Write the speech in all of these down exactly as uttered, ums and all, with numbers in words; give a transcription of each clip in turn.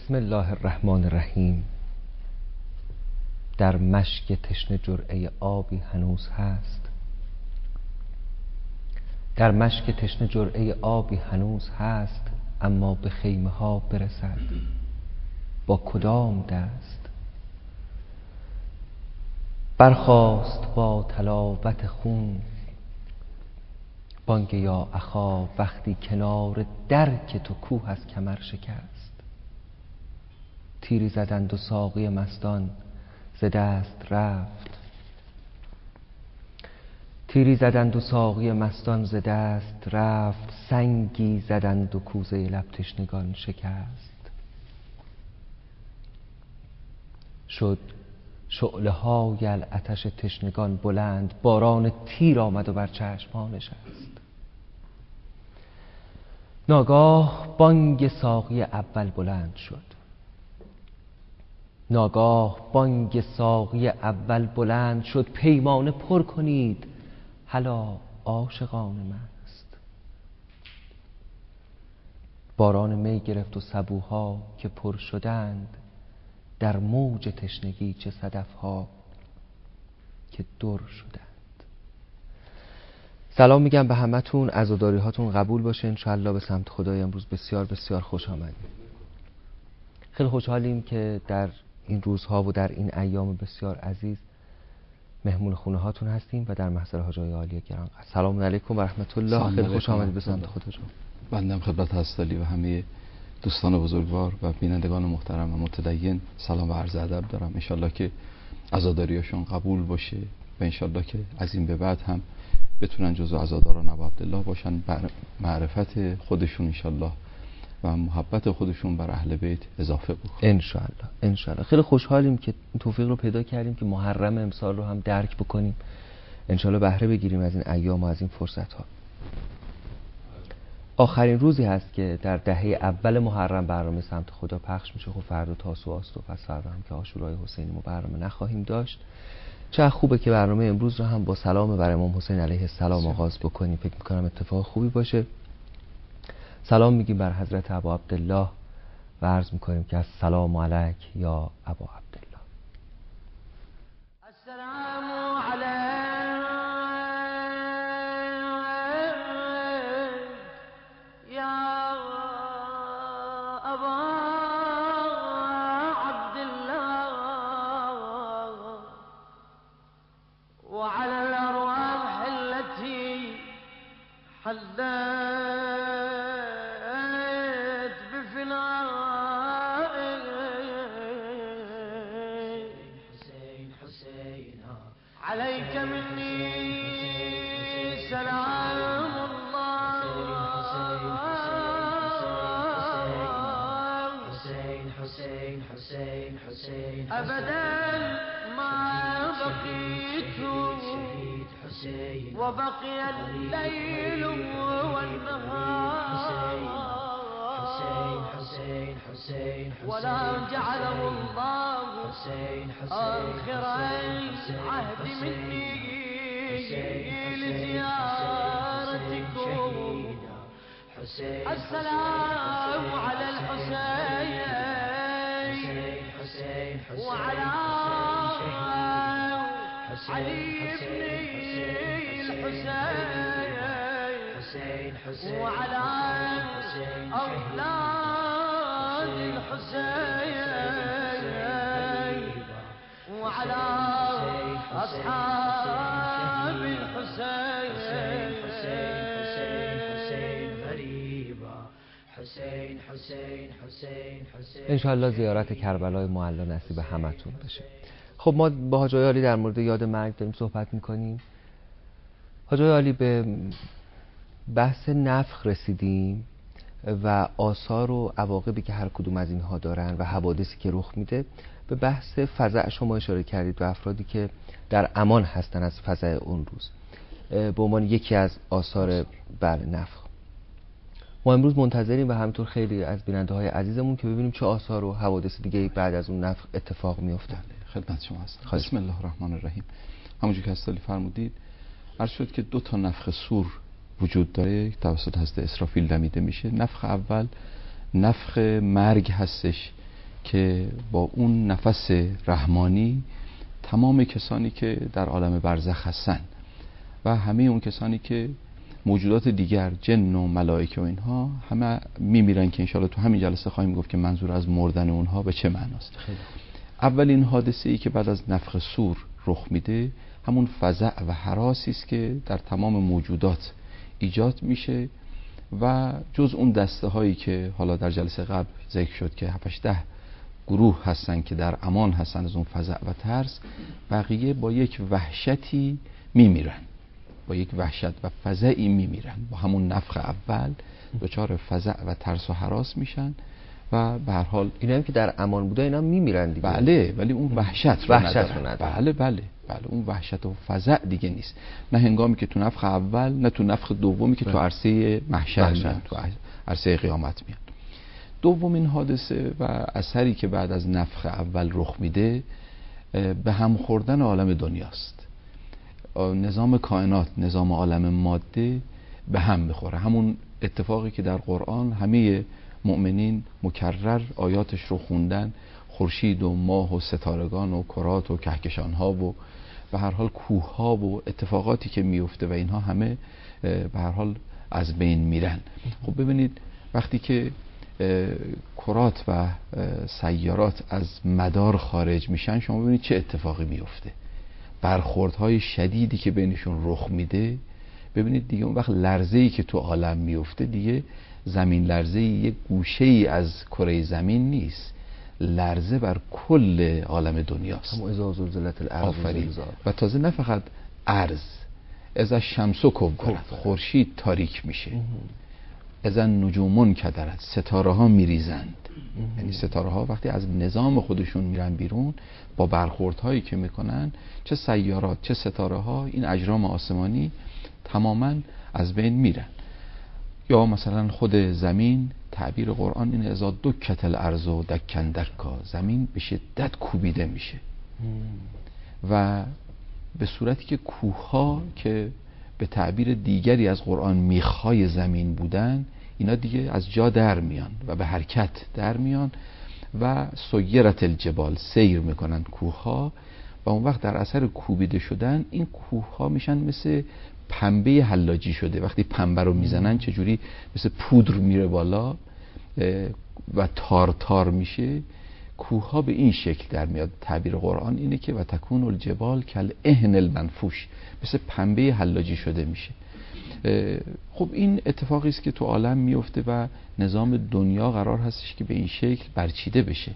بسم الله الرحمن الرحیم. در مشک تشنه جرعه آبی هنوز هست، در مشک تشنه جرعه آبی هنوز هست، اما به خیمه ها برسد با کدام دست؟ برخاست با تلاوت خون بانگ یا اخا، وقتی کنار درک تو کوه از کمر شکست. تیری زدند و ساقی مستان ز دست رفت، تیری زدند و ساقی مستان ز دست رفت، سنگی زدند و کوزه لب تشنگان شکست. شد شعله های العطش تشنگان بلند، باران تیر آمد و بر چشم ها نشست. ناگاه بانگ ساقی اول بلند شد، ناگاه بانگ ساقی اول بلند شد، پیمانه پر کنید هلا عاشقان مست. باران می گرفت و سبوها که پر شدند، در موج تشنگی چه صدفها که در شدند. سلام میگم به همتون، عزاداری هاتون قبول باشه انشالله. به سمت خدای امروز بسیار بسیار خوش آمدیم. خیلی خوشحالیم که در این روزها و در این ایام بسیار عزیز مهمون خونه هاتون هستیم و در محضر حاج آقای عالی گران. سلام علیکم و رحمت الله. خیلی خوش آمدید به سمت خدا جان. بندم خدمت هستالی و همه دوستان بزرگوار و بینندگان محترم و متدین سلام و عرض ادب دارم. انشالله که عزاداریاشون قبول باشه و انشالله که از این به بعد هم بتونن جزو عزاداران ابو عبدالله باشن، بر معرفت خودشون انشالله و محبت خودشون بر اهل بیت اضافه بکنه انشالله. انشالله خیلی خوشحالیم که توفیق رو پیدا کردیم که محرم امسال رو هم درک بکنیم، انشالله بهره بگیریم از این ایام و از این فرصت ها. آخرین روزی هست که در دهه اول محرم برنامه سمت خدا پخش میشه. خب فردا تاسوعاست و پس فردا هم که عاشورای حسینی ما برنامه نخواهیم داشت. چه خوبه که برنامه امروز رو هم با سلام بر امام حسین علیه السلام آغاز بکنیم. فکر میکنم اتفاق خوبی باشه. سلام میگیم بر حضرت ابو عبدالله و عرض میکنیم که السلام علیک یا ابو عبدالله. السلام علیک یا ابا عبدالله وعلى الأرواح التي حلت عليك مني سلام الله حسين حسين حسين حسين أبدا ما بقيت وبقي الليل والنهار حسين حسين ولا جعله الله آخر عهد مني لزيارتكم. السلام على الحسين وعلى علي بن الحسين وعلى أولاد الحسين وعلى أصحاب الحسين. انشالله زیارت کربلای معلا نصیب همتون بشه. خب ما با حاج آقای عالی در مورد یاد مرگ داریم صحبت میکنیم. حاج آقای عالی به بحث نفخ رسیدیم و آثار و عواقبی که هر کدوم از اینها دارن و حوادثی که رخ میده. به بحث فزع شما اشاره کردید و افرادی که در امان هستن از فزع اون روز به عنوان یکی از آثار بر نفخ. ما امروز منتظریم و همینطور خیلی از بیننده های عزیزمون که ببینیم چه آثار و حوادث دیگه بعد از اون نفخ اتفاق میفته. خدمت شما هستم. بسم الله الرحمن الرحیم. همونجور که استالی فرمودید عرض شد که دو تا نفخ صور وجود داره، توسط حضرت اسرافیل دمیده میشه. نفخ اول نفخ مرگ هستش که با اون نفس رحمانی تمام کسانی که در عالم برزخ هستن و همه اون کسانی که موجودات دیگر، جن و ملائکه و اینها، همه میمیرن که انشاءالله تو همین جلسه خواهیم گفت که منظور از مردن اونها به چه معناست. اولین حادثه ای که بعد از نفخ صور رخ میده همون فزع و هراسی است که در تمام موجودات ایجاد میشه و جز اون دسته هایی که حالا در جلسه قبل ذکر شد که هفت ده گروه هستن که در امان هستن از اون فزع و ترس، بقیه با یک وحشتی میمیرن، با یک وحشت و فزعی میمیرن، با همون نفخ اول دچار فزع و ترس و هراس میشن و به هر حال اینا هم که در امان بوده اینا میمیرن دیگه. بله، ولی اون وحشت رو وحشت ندارن. رو ندارن. بله بله بله اون وحشت و فزع دیگه نیست، نه هنگامی که تو نفخ اول نه تو نفخ دومی که تو عرصه محشر میان، تو عرصه قیامت میان. دومین حادثه و اثری که بعد از نفخ اول رخ میده به هم خوردن عالم دنیاست. نظام کائنات، نظام عالم ماده به هم میخوره. همون اتفاقی که در قرآن همه مؤمنین مکرر آیاتش رو خوندن، خورشید و ماه و ستارگان و کرات و کهکشان ها و به هر حال کوه ها و اتفاقاتی که میفته و اینها همه به هر حال از بین میرن. خب ببینید وقتی که کرات و سیارات از مدار خارج میشن، شما ببینید چه اتفاقی میفته، برخوردهای شدیدی که بینشون رخ میده. ببینید دیگه اون وقت لرزه‌ای که تو عالم میفته دیگه زمین لرزه‌ای یک گوشه‌ای از کره زمین نیست، لرزه بر کل عالم دنیاست. هم اذا زلزلت الارض زلزالها. و تازه نه فقط ارض، از الشمس کبرت، خورشید تاریک میشه، از النجوم کدرت، ستاره ها میریزند. یعنی ستاره ها وقتی از نظام خودشون میرن بیرون با برخوردهایی که میکنن، چه سیارات چه ستاره ها، این اجرام آسمانی تماما از بین میرن. یا مثلا خود زمین، تعبیر قرآن اینه اذا دکت الارض دکن دکا، زمین به شدت کوبیده میشه و به صورتی که کوه‌ها که به تعبیر دیگری از قرآن میخای زمین بودن، اینا دیگه از جا در میان و به حرکت در میان و سیرت الجبال، سیر میکنن کوه‌ها و اون وقت در اثر کوبیده شدن این کوه‌ها میشن مثل پنبه حلاجی شده. وقتی پنبه رو میزنن چجوری مثل پودر میره بالا و تار تار میشه، کوه‌ها به این شکل در میاد. تعبیر قرآن اینه که و تکون الجبال کل اهن المنفوش، مثل پنبه حلاجی شده میشه. خب این اتفاقی است که تو عالم میفته و نظام دنیا قرار هستش که به این شکل برچیده بشه.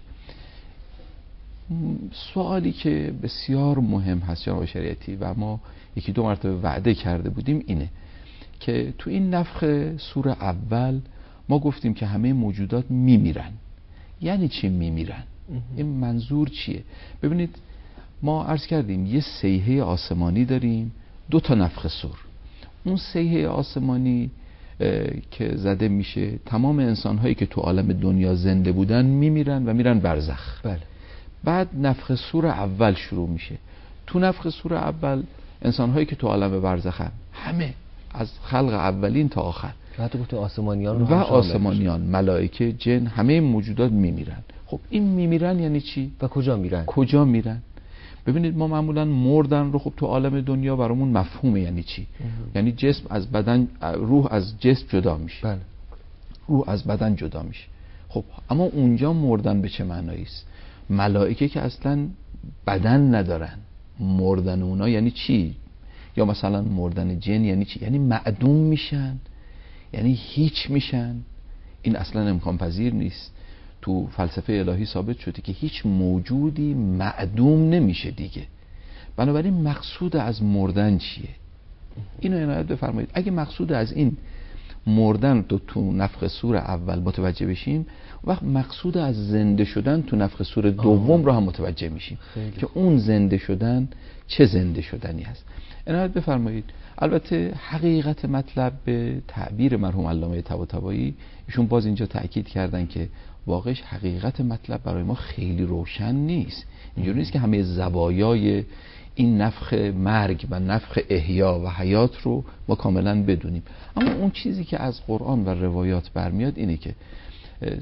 سوالی که بسیار مهم هست جناب شریعتی و ما یکی دو مرتبه وعده کرده بودیم اینه که تو این نفخ صور اول ما گفتیم که همه موجودات میمیرن. یعنی چی میمیرن؟ این منظور چیه؟ ببینید ما عرض کردیم یه صیحه آسمانی داریم، دو تا نفخ صور. اون صیحه آسمانی که زده میشه، تمام انسان‌هایی که تو عالم دنیا زنده بودن میمیرن و میرن برزخ. بله. بعد نفخ صور اول شروع میشه. تو نفخ صور اول انسان‌هایی که تو عالم برزخ هم همه از خلق اولین تا آخر و حتی گفت آسمانیان رو و آسمانیان، ملائکه، جن، همه موجودات میمیرن. خب این میمیرن یعنی چی؟ و کجا میرن؟ کجا میرن؟ ببینید ما معمولا مردن رو خب تو عالم دنیا برامون مفهومه. یعنی چی؟ اه. یعنی جسم از بدن، روح از جسم جدا میشه. بله. روح از بدن جدا میشه. خب اما اونجا مردن به چه معنایی است؟ ملائکه که اصلا بدن ندارن، مردن اونا یعنی چی؟ یا مثلا مردن جن یعنی چی؟ یعنی معدوم میشن، یعنی هیچ میشن. این اصلا امکان پذیر نیست. تو فلسفه الهی ثابت شده که هیچ موجودی معدوم نمیشه دیگه. بنابراین مقصود از مردن چیه؟ اینو عنایت بفرمایید. اگه مقصود از این مردن تو تو نفخ صور اول متوجه بشیم، وقت مقصود از زنده شدن تو نفخ صور دوم رو هم متوجه میشیم که اون زنده شدن چه زنده شدنی هست. عنایت بفرمایید. البته حقیقت مطلب به تعبیر مرحوم علامه طباطبایی، ایشون باز اینجا تأکید کردن که واقعش حقیقت مطلب برای ما خیلی روشن نیست. اینجوری نیست که همه زوایای این نفخ مرگ و نفخ احیا و حیات رو ما کاملا بدونیم. اما اون چیزی که از قرآن و روایات برمیاد اینه که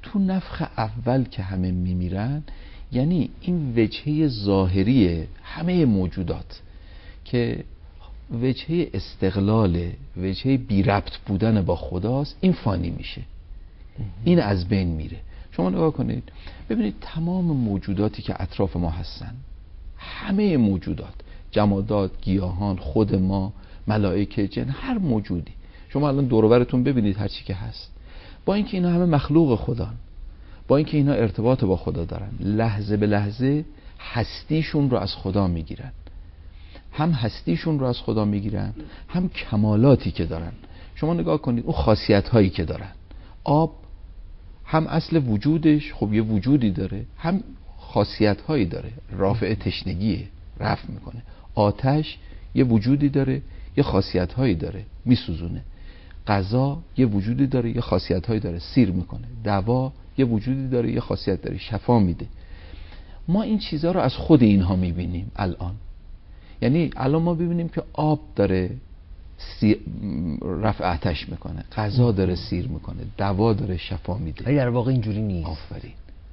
تو نفخ اول که همه میمیرن، یعنی این وجهه ظاهری همه موجودات که وجهه استقلال، وجهه بی ربط بودن با خداست، این فانی میشه، این از بین میره. شما نگاه کنید ببینید تمام موجوداتی که اطراف ما هستن، همه موجودات، جمادات، گیاهان، خود ما، ملائکه، جن، هر موجودی، شما الان دور و برتون ببینید هر چی که هست، با اینکه اینا همه مخلوق خدان، با اینکه اینا ارتباط با خدا دارن، لحظه به لحظه هستیشون رو از خدا میگیرن، هم هستیشون رو از خدا میگیرن، هم کمالاتی که دارن. شما نگاه کنید اون خاصیت هایی که دارن. آب هم اصل وجودش خب یه وجودی داره، هم خاصیت هایی داره، رافع تشنگیه، رفع میکنه. آتش یه وجودی داره، یه خاصیت هایی داره، میسوزونه. غذا یه وجودی داره، یه خاصیت هایی داره، سیر میکنه. دوا یه وجودی داره، یه خاصیت داره، شفا میده. ما این چیزها رو از خود اینها میبینیم الان. یعنی الان ما ببینیم که آب داره سی... رفع آتش میکنه، غذا داره سیر میکنه، دوا داره شفا میده. ولی در واقع اینجوری نیست. آفرین.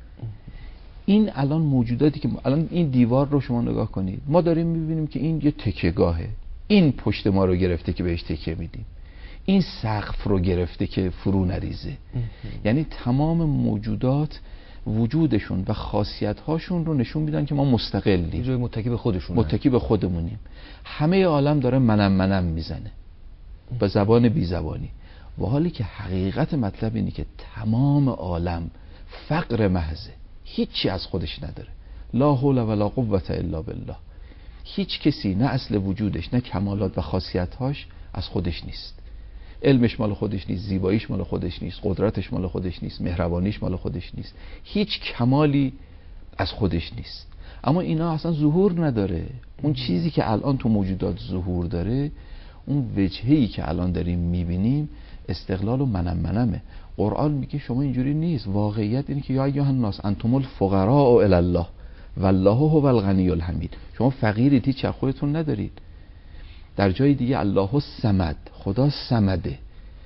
این الان موجوداتی که الان این دیوار رو شما نگاه کنید، ما داریم میبینیم که این یه تکیه‌گاهه، این پشت ما رو گرفته که بهش تکیه میدیم، این سقف رو گرفته که فرو نریزه. یعنی تمام موجودات وجودشون و خاصیت‌هاشون رو نشون میدن که ما مستقلیم، جای متکی به خودشون، متکی به خودمونیم. همه عالم داره منم منم میزنه به زبان بی زبانی، و حالی که حقیقت مطلب اینه که تمام عالم فقر محضه، هیچی از خودش نداره. لا حول ولا قوة الا بالله. هیچ کسی نه اصل وجودش نه کمالات و خاصیت‌هاش از خودش نیست. علمش مال خودش نیست، زیباییش مال خودش نیست، قدرتش مال خودش نیست، مهربانیش مال خودش نیست، هیچ کمالی از خودش نیست. اما اینا اصلا ظهور نداره. اون چیزی که الان تو موجودات ظهور داره، اون وجهه‌ای که الان داریم میبینیم، استقلال و منم منمه. قرآن میگه شما اینجوری نیست. واقعیت اینه که یا ایها الناس انتم الفقراء الی الله والله هو الغنی الحمید. شما فقیرید، هیچ خودتون ندارید. در جای دیگه الله الصمد، خدا صمده.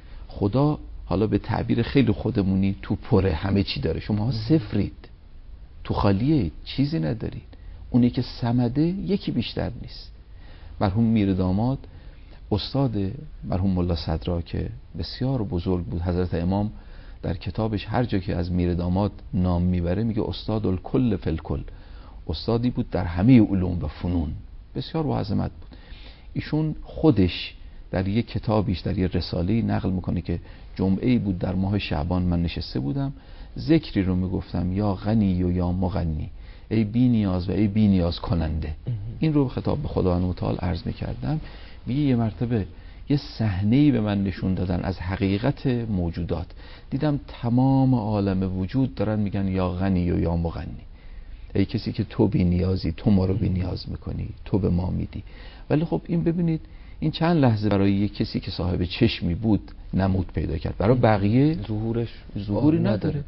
خدا حالا به تعبیر خیلی خودمونی تو پره، همه چی داره، شما صفرید، تو خالیه، چیزی ندارید. اونی که صمده یکی بیشتر نیست. مرحوم میر داماد استاد مرحوم ملا صدرا که بسیار بزرگ بود، حضرت امام در کتابش هر جا که از میر داماد نام میبره میگه استاد الکل فی الکل. استادی بود در همه علوم و فنون، بسیار با عظمت بود. ایشون خودش در یک کتابیش، در یک رساله‌ای نقل میکنه که جمعه‌ای بود در ماه شعبان من نشسته بودم، ذکری رو میگفتم، یا غنی و یا مغنی، ای بی نیاز و ای بی نیاز کننده. این رو خطاب به خداوند متعال عرض میکردم. میگه یه مرتبه یه صحنه‌ای به من نشون دادن از حقیقت موجودات، دیدم تمام عالم وجود دارن میگن یا غنی و یا مغنی، ای کسی که تو بی نیازی، تو ما رو بی نیاز میکنی، تو به ما میدی. ولی خب این ببینید این چند لحظه برای یک کسی که صاحب چشمی بود نمود پیدا کرد، برای بقیه ظهورش ظهوری نداره.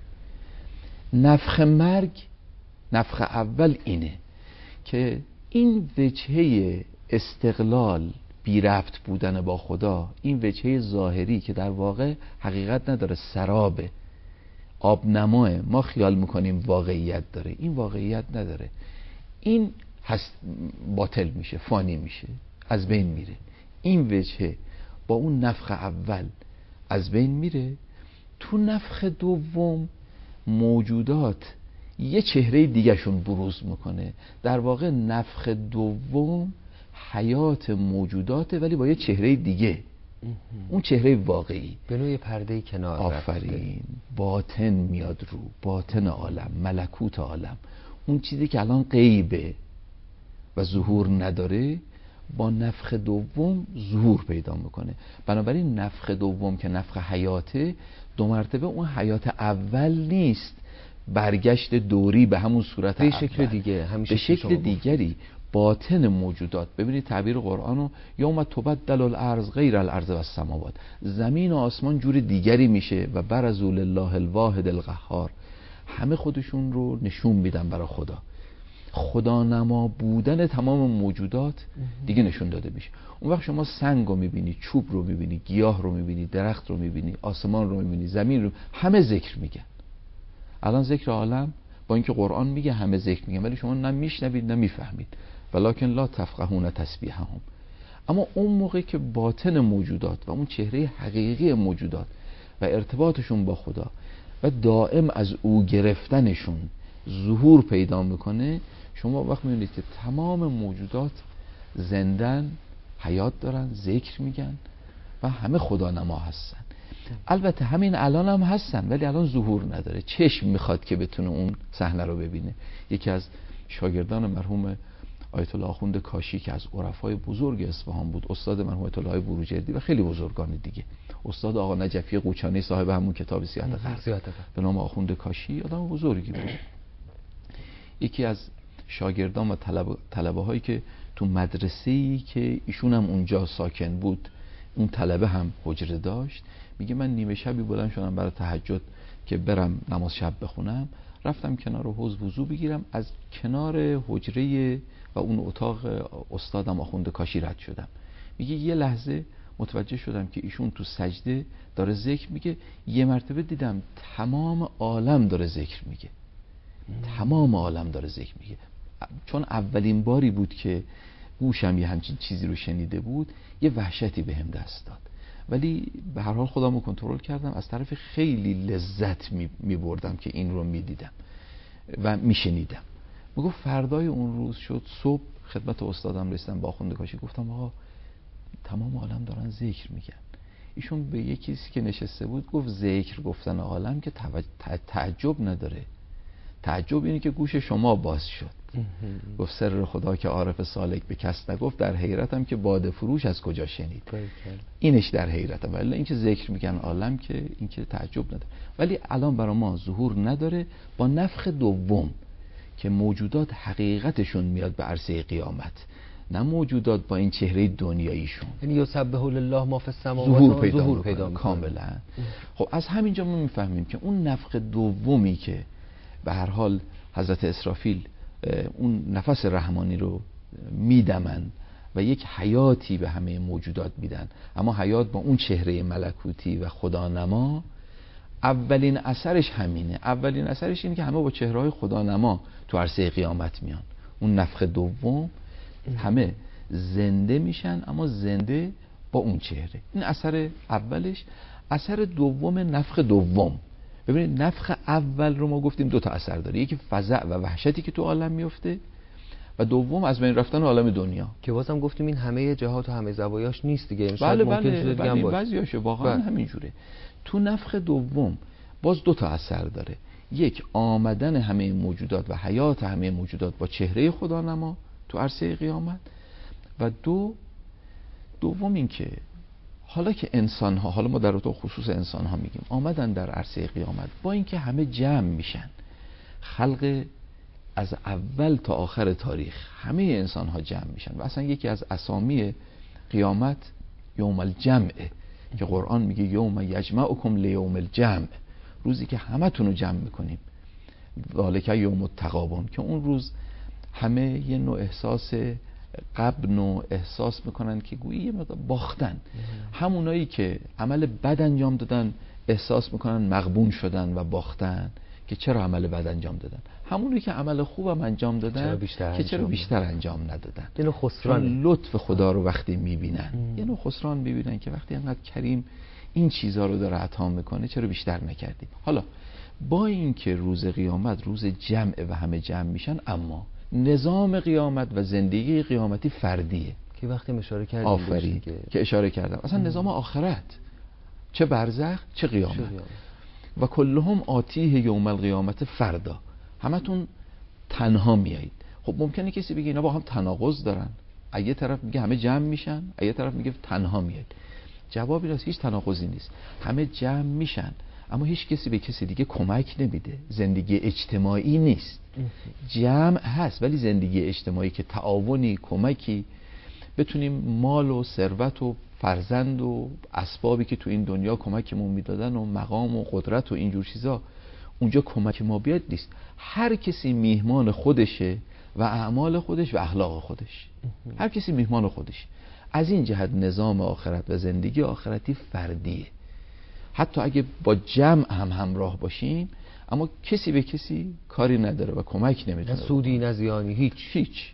نفخ مرگ، نفخ اول اینه که این وجهه استقلال، بی ربط بودن با خدا، این وجهه ظاهری که در واقع حقیقت نداره، سرابه، آب نماه، ما خیال میکنیم واقعیت داره، این واقعیت نداره. این هست باطل میشه، فانی میشه، از بین میره. این وجهه با اون نفخ اول از بین میره. تو نفخ دوم موجودات یه چهره دیگه شون بروز میکنه. در واقع نفخ دوم حیات موجوداته ولی با یه چهره دیگه، اون چهره واقعی، به نوعی پرده کنار. آفرین. باطن میاد رو، باطن عالم، ملکوت عالم، اون چیزی که الان غیبه و ظهور نداره، با نفخ دوم ظهور پیدا میکنه. بنابراین نفخ دوم که نفخ حیاته، دو مرتبه اون حیات اول نیست، برگشت دوری به همون صورت به شکل دیگه، به شکل دیگری، باطن موجودات. ببینید تعبیر قرآنو، یوم تبدل الارض غیر الارض و السماوات، زمین و آسمان جور دیگری میشه و برزوا لله الواحد القهار، همه خودشون رو نشون میدن برای خدا. خدا نما بودن تمام موجودات دیگه نشون داده میشه. اون وقت شما سنگ رو میبینی، چوب رو میبینی، گیاه رو میبینی، درخت رو میبینی، آسمان رو میبینی، زمین رو، همه ذکر میگن. الان ذکر عالم با اینکه قرآن میگه همه ذکر میگن، ولی شما نه میشنوید نه میفهمید. ولکن لا تفقهون تسبیحهم. اما اون موقع که باطن موجودات و اون چهره حقیقی موجودات و ارتباطشون با خدا و دائم از او گرفتنشون ظهور پیدا میکنه، شما وقت میبینید که تمام موجودات زندن، حیات دارن، ذکر میگن و همه خدا نما هستن. البته همین الان هم هستن ولی الان ظهور نداره. چشم میخواد که بتونه اون صحنه رو ببینه. یکی از شاگردان مرحوم آیت الله آخوند کاشی که از عرفای بزرگ اصفهان بود، استاد مرحوم آیت الله بروجردی و خیلی بزرگان دیگه، استاد آقا نجفی قوچانی صاحب همون کتاب سیاحت غرب به نام آخوند کاشی، آدم بزرگی بود. یکی از شاگردان و طلبه, طلبه هایی که تو مدرسه‌ای که ایشون هم اونجا ساکن بود، اون طلبه هم حجره داشت، میگه من نیمه شبی بلند شدم برای تهجد که برم نماز شب بخونم، رفتم کنار حوض وضو بگیرم، از کنار حجره و اون اتاق استادم آخوند کاشی رد شدم. میگه یه لحظه متوجه شدم که ایشون تو سجده داره ذکر میگه، یه مرتبه دیدم تمام عالم داره ذکر میگه، تمام عالم داره ذکر میگه. چون اولین باری بود که گوشم یه همچین چیزی رو شنیده بود، یه وحشتی بهم دست داد، ولی به هر حال خودم رو کنترل کردم. از طرف خیلی لذت می بردم که این رو می دیدم و می شنیدم. میگفت فردای اون روز شد، صبح خدمت استادم رسیدم با آخوند کاشی، گفتم آقا تمام عالم دارن ذکر میگن. ایشون به یکی که نشسته بود گفت ذکر گفتن عالم که تعجب نداره، تعجب اینه که گوش شما باز شد. گفت سر خدا که عارف سالک به کس نگفت، در حیرتم که باده فروش از کجا شنید. اینش در حیرتم، ولی اینکه ذکر میگن عالم که این که تعجب نداره. ولی الان برای ما ظهور نداره. با نفخ دوم که موجودات حقیقتشون میاد به عرصه قیامت، نه موجودات با این چهره دنیاییشون، یعنی یسبح لله ما فی السماوات ظهور پیدا, ظهور پیدا کاملا. خب از همینجا ما میفهمیم که اون نفخ دومی که به هر حال حضرت اسرافیل اون نفس رحمانی رو میدمن و یک حیاتی به همه موجودات میدن، اما حیات با اون چهره ملکوتی و خدا نما، اولین اثرش همینه. اولین اثرش اینه که همه با چهره‌های خدا نما تو عرصه قیامت میان. اون نفخ دوم همه زنده میشن، اما زنده با اون چهره. این اثر اولش. اثر دوم نفخ دوم، ببینید نفخ اول رو ما گفتیم دو تا اثر داره، یکی فزع و وحشتی که تو عالم میفته و دوم از بین رفتن عالم دنیا، که بازم گفتیم این همه جهات و همه زوایاش نیست دیگه. بله بله بله بعضیاشه واقعا بله. همینجوره. تو نفخ دوم باز دو تا اثر داره، یک آمدن همه موجودات و حیات همه موجودات با چهره خدا نما تو عرصه قیامت، و دو دوم این که حالا که انسان ها، حالا ما در تو خصوص انسان ها میگیم، آمدن در عرصه قیامت با اینکه همه جمع میشن، خلق از اول تا آخر تاریخ همه انسان ها جمع میشن و اصلا یکی از اسامی قیامت یوم الجمعه که قرآن میگه یوم یجمعکم لیوم الجمع، روزی که همه تون رو جمع میکنیم، ذالک یوم التغابن، که اون روز همه یه نوع احساس غبن و احساس میکنن که گویی یه مقدار باختن. همونایی که عمل بد انجام دادن احساس میکنن مغبون شدن و باختن که چرا عمل بد انجام دادن. همونایی که عمل خوبم انجام دادن چرا بیشتر که چرا بیشتر انجام ندادن. یه نوع خسران، لطف خدا رو وقتی میبینن ام. یه نوع خسران میبینن که وقتی انقدر کریم این چیزها رو داره عطا میکنه چرا بیشتر نکردیم. حالا با اینکه روز قیامت روز جمع و همه جمع میشن، اما نظام قیامت و زندگی قیامتی فردیه که وقتی اشاره کردیم آفرین که... که اشاره کردم اصلا ام. نظام آخرت، چه برزخ چه قیامت. و کلهم آتیه یوم القیامت فردا، همتون تنها میایید. خب ممکنه کسی بگه اینا با هم تناقض دارن، یه طرف میگه همه جمع میشن، یه طرف میگه تنها میایید. جوابی راست هیچ تناقضی نیست، همه جمع میشن اما هیچ کسی به کسی دیگه کمک نمیده. زندگی اجتماعی نیست، جمع هست ولی زندگی اجتماعی که تعاونی، کمکی، بتونیم مال و ثروت و فرزند و اسبابی که تو این دنیا کمکمون میدادن و مقام و قدرت و اینجور چیزا اونجا کمک ما بیاد نیست. هر کسی میهمان خودشه و اعمال خودش و اخلاق خودش، هر کسی میهمان خودش. از این جهت نظام آخرت و زندگی آخرتی فردیه. حتی اگه با جمع هم همراه باشیم اما کسی به کسی کاری نداره و کمک نمیتونه، نه سودی نه زیانی، هیچ هیچ.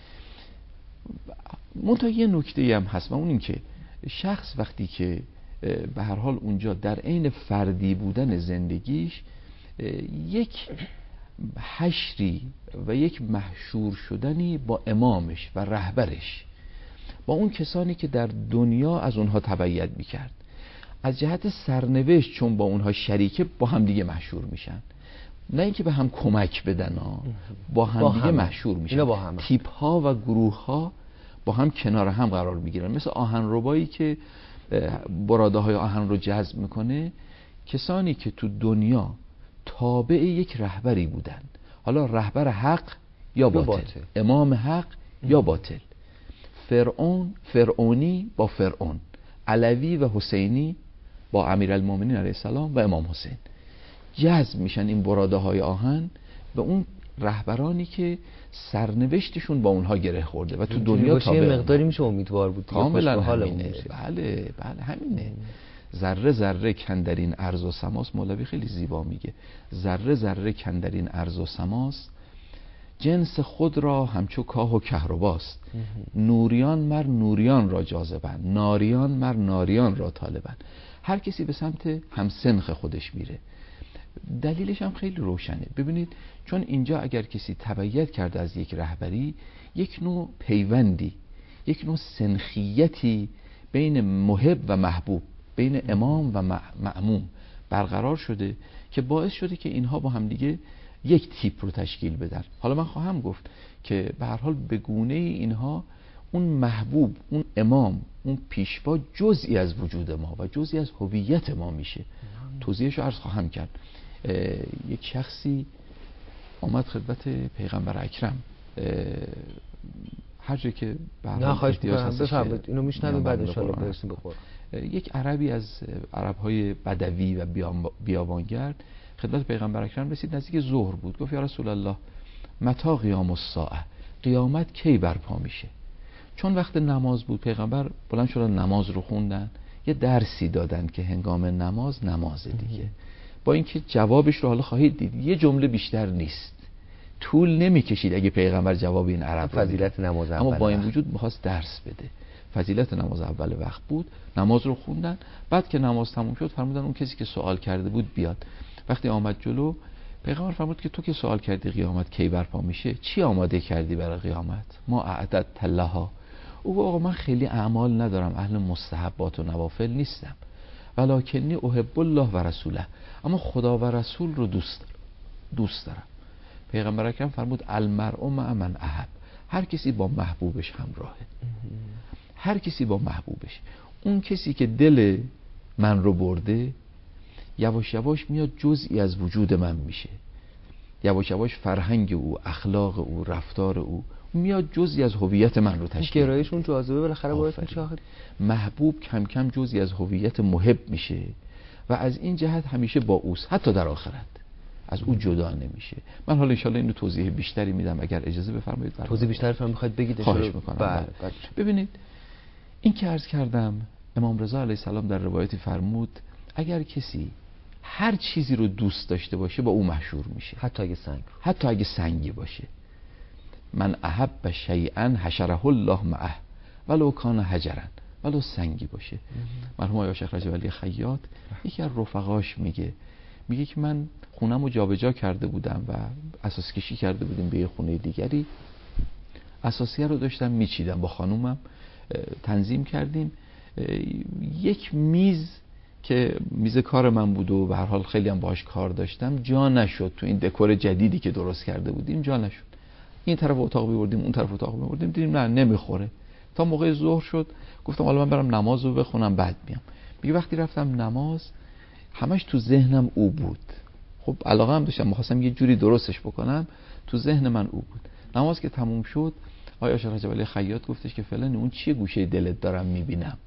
منتها یه نکته هم هست و اون این که شخص وقتی که به هر حال اونجا در عین فردی بودن زندگیش یک حشری و یک محشور شدنی با امامش و رهبرش، با اون کسانی که در دنیا از اونها تبعیت میکرد، از جهت سرنوشت چون با اونها شریکه با هم دیگه محشور میشن، نه اینکه به هم کمک بدن ها. با هم با دیگه هم. محشور میشن، با هم. تیپ ها و گروه ها با هم کنار هم قرار میگیرن، مثل آهنربایی که براده های آهن رو جذب میکنه. کسانی که تو دنیا تابع یک رهبری بودن، حالا رهبر حق یا باطل, باطل. امام حق یا باطل، فرعون فرعونی با فرعون، علوی و حسینی با امیرالمومنین علیه السلام و امام حسین، جذب میشن این براده های آهن به اون رهبرانی که سرنوشتشون با اونها گره خورده و تو دنیا تابع مقداری میشه امیدوار بود. کاملا همینه. بله بله همینه. ذره ذره کندرین ارض و سماس، مولوی خیلی زیبا میگه، ذره ذره کندرین ارض و سماس، جنس خود را همچو کاه و کهرباست، نوریان مر نوریان را جاذبن، ناریان مر ناریان را طالبن. هر کسی به سمت همسنخ خودش میره. دلیلش هم خیلی روشنه. ببینید چون اینجا اگر کسی تبعیت کرده از یک رهبری، یک نوع پیوندی، یک نوع سنخیتی بین محب و محبوب، بین امام و مأموم برقرار شده که باعث شده که اینها با هم دیگه یک تیپ رو تشکیل بدن. حالا من خواهم گفت که به هر حال به گونه اینها اون محبوب، اون امام، اون پیشوا جزئی از وجود ما و جزئی از هویت ما میشه. توضیحش رو عرض خواهم کرد. یک شخصی آمد خدمت پیغمبر اکرم، هر جایی که نه خواهش می‌کنم بفرمایید، اینو میشنویم بعد ان شاءالله برسیم به قرآن. یک عربی از عرب‌های بدوی و بیابانگرد خدمت پیغمبر اکرم رسید، نزدیک ظهر بود. گفت یا رسول الله متی قیام الساعه، قیامت کی برپا میشه؟ چون وقت نماز بود پیغمبر بلند شدن نماز رو خوندن، یه درسی دادن که هنگام نماز نماز دیگه. با اینکه جوابش رو حالا خواهید دید یه جمله بیشتر نیست، طول نمیکشید اگه پیغمبر جواب این عرب فضیلت نماز اول، اما با این وجود می‌خواست درس بده. فضیلت نماز اول وقت بود، نماز رو خوندن. بعد که نماز تموم شد فرمودن اون کسی که سوال کرده بود بیاد. وقتی آمد جلو پیغمبر فرمود که تو که سوال کردی قیامت کی برپا میشه، چی آماده کردی برای قیامت؟ ما اعددت لها. او گفت آقا من خیلی اعمال ندارم، اهل مستحبات و نوافل نیستم، ولکنی احب الله و رسوله، اما خدا و رسول رو دوست دارم. دوست دارم. پیغمبر اکرم فرمود المرء مع من احب، هر کسی با محبوبش همراهه. هر کسی با محبوبش. اون کسی که دل من رو برده یواش یواش میاد جزئی از وجود من میشه، یواش یواش فرهنگ او، اخلاق او، رفتار او میاد جزئی از هویت من رو تشکیل. گرایشون جاذبه بالاخره باعث میشه محبوب کم کم جزئی از هویت محب میشه و از این جهت همیشه با اوست، حتی در آخرت از او جدا نمیشه. من حالا ان شاءالله اینو توضیح بیشتری میدم اگر اجازه بفرمایید. توضیح بیشتری فرام میخواید بگید؟ خواهش میکنم. بله. ببینید این که عرض کردم امام رضا علیه السلام در روایتی فرمود اگر کسی هر چیزی رو دوست داشته باشه با او محشور میشه، حتی اگه سنگ حتی اگه سنگی باشه. من احب شیئا حشره الله معه ولو کان حجرا، ولو سنگی باشه. مرحوم آقای شیخ رجب علی خیاط یکی از رفقاش میگه میگه که من خونمو جابجا کرده بودم و اساس کشی کرده بودیم به یه خونه دیگری، اساسیه رو داشتم میچیدم با خانومم، تنظیم کردیم. یک میز که میز کار من بود و به هر حال خیلی هم باهاش کار داشتم جا نشد، تو این دکور جدیدی که درست کرده بودیم جا نشد. این طرف اتاق می‌بردیم اون طرف اتاق می‌بردیم، دیدیم نه نمیخوره. تا موقع ظهر شد گفتم حالا من برم نماز رو بخونم بعد میام. میگه وقتی رفتم نماز همش تو ذهنم او بود. خب علاقه هم داشتم، می‌خواستم یه جوری درستش بکنم، تو ذهن من او بود. نماز که تموم شد آقای شیخ رجب علی خیاط گفتش که فلان اون چیه گوشه دلت دارم میبینم.